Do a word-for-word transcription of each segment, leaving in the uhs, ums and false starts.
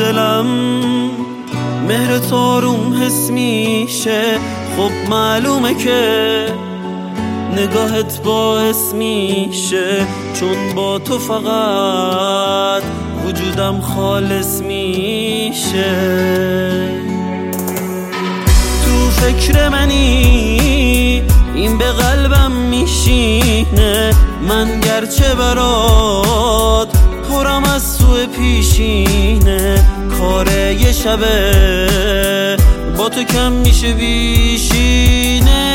دلم مهر تاروم حس میشه. خب معلومه که نگاهت باعث میشه، چون با تو فقط وجودم خالص میشه. تو فکر منی این به قلبم میشینه، من گرچه برات پرم از سوء پیشینه. کاره یه شبه با تو کم میشه بیشینه.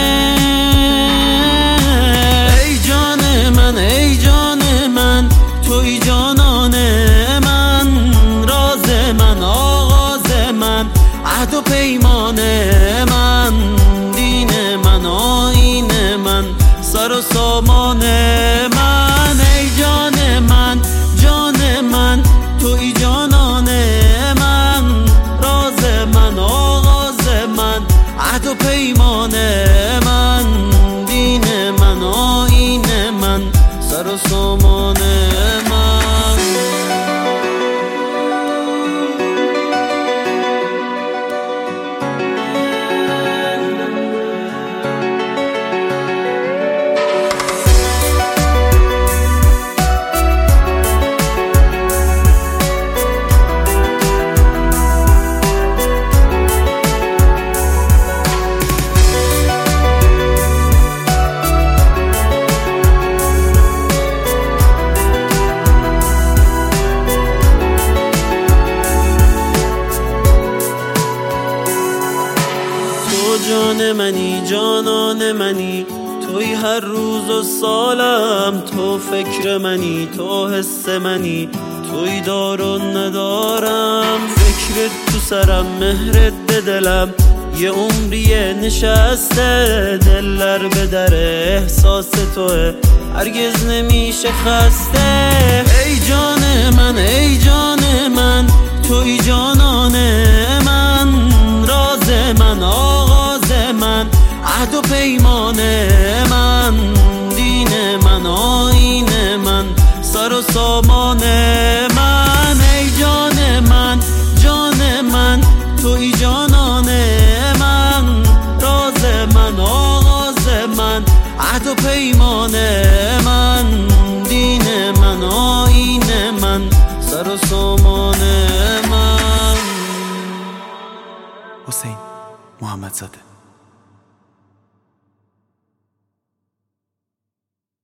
ای جان من ای جان من توی جانان من، راز من آغاز من عهد و پیمان من، دین من آیین من سر و سامان من. ای جان من جان من توی جانان من، راز من آغاز من عهد و پیمان من، دین من آیین من سر و سامان من. جان منی جانان منی توی هر روز و سالم، تو فکر منی تو حس منی توی دار و ندارم. فکرت تو سرم مهرت به دلم، یه عمریه نشسته. دلر به در احساس توه هرگز نمیشه خسته. ای جان من ای جان من توی جانان من، راز من آغاز من عهد و پیمان من، دین من آیین من سر و سامان من. ای جان من جان من توی جانان من، راز من آغاز من عهد و پیمان من، دین من آیین من سر و سامان من. حسین محمدزاده.